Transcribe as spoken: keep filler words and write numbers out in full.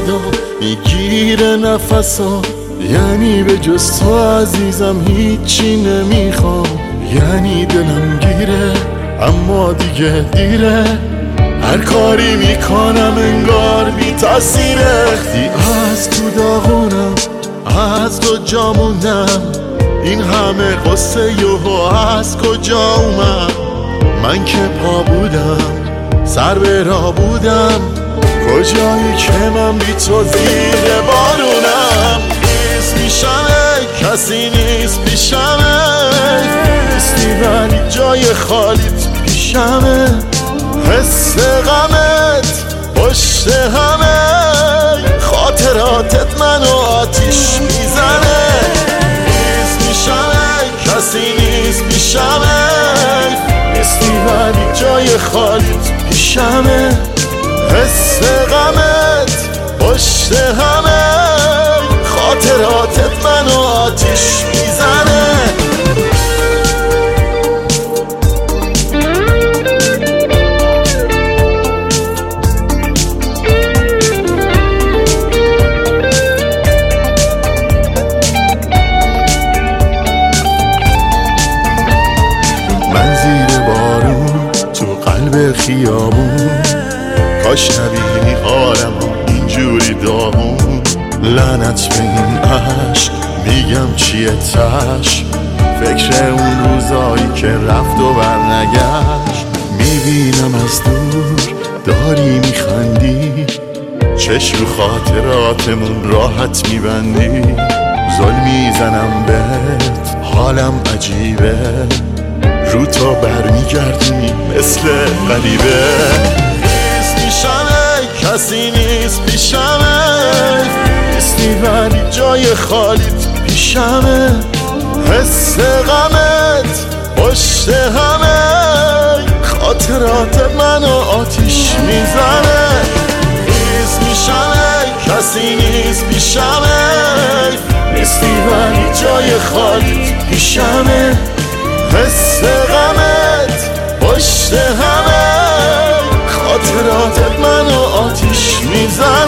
صدا میگیره نفسا، یعنی به جز تو عزیزم هیچی نمیخوام. یعنی دلم گیره اما دیگه دیره، هر کاری میکنم انگار بی تاثیره. وقتی از تو داغونم از کجا موندم، این همه قصه یهو از کجا اومد؟ من که پا بودم سر به راه بودم، کجایی که من بی تو زیر بارونم. نیست میشمه کسی نیست پیشمه، نیستی ولی جای خالیت پیشمه. حس غمت پشت همه، خاطراتت منو آتیش میزنه. نیست میشمه کسی نیست پیشمه، نیستی ولی جای خالیت پیشمه. حس غمت پشت همه، خاطراتت منو آتیش میزنه. من زیر بارون تو قلب خیابون، کاش نبینی حالم اینجوری داغون. لعنت به این عشق میگم چیه تش، فکر اون روزایی که رفت و برنگشت. میبینم از دور داری میخندی، چشم رو خاطراتمون راحت میبندی. ظلم میزنم بهت حالم عجیبه، رو تو برمیگردی مثل غریبه. نیست میشمه کسی نیست پیشمه، نیستی ولی جای خالیت پیشمه. حس غمت پشت همه، خاطرات منو آتیش میزنه. نیست میشمه کسی نیست پیشمه، نیستی ولی جای خالیت پیشمه. حس غمت پشت همه، خاطراتت منو آتیش میزنه.